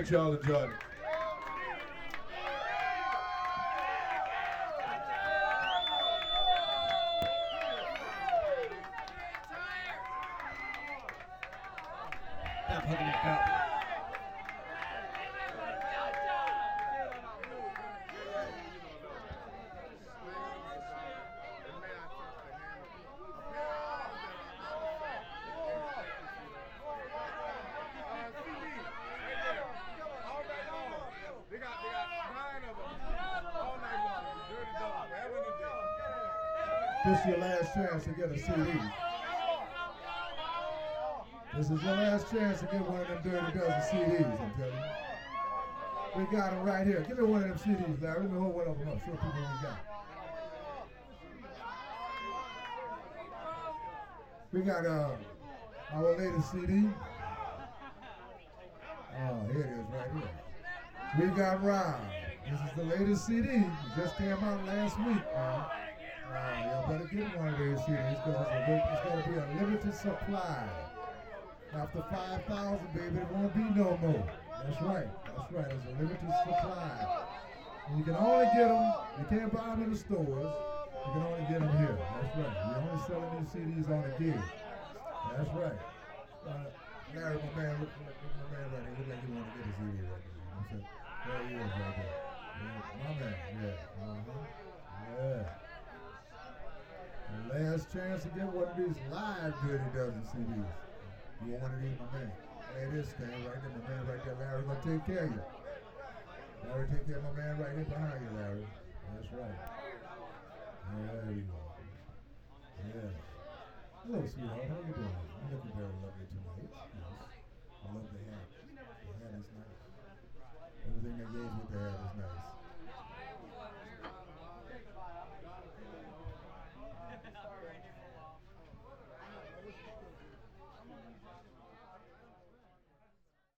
Appreciate y'all enjoying it. Stop hugging that cup. This is your last chance to get a CD. This is your last chance to get one of them Dirty Dozen CDs, I'm telling you. We got them right here. Give me one of them CDs, Larry. Let me hold one of them up. Show people what we got. We got our latest CD. Oh, here it is right here. We got Rob. This is the latest CD. It just came out last week. Y'all better get one of these CDs because it's going to be a limited supply. After 5,000, baby, there won't be no more. That's right. That's right. It's a limited supply. And you can only get them. You can't buy them in the stores. You can only get them here. That's right. You're only selling these CDs on the gig. That's right. Larry, my man, look right here. Look like he want to get the CD right there. You know what I'm saying? There he is right there. Yeah, my man. Yeah. Yeah. The last chance to get one of these live Dirty Dozen CDs. You want one of these, my man? Hey, this thing right there, my man right there. Larry gonna take care of you. Larry, take care of my man right here behind you, Larry. That's right. There you go. Yeah. Hello, sweetheart. How you doing? You're looking very lovely tonight. Yes. I love the hat. The hat is nice. Everything that goes with the hat is nice.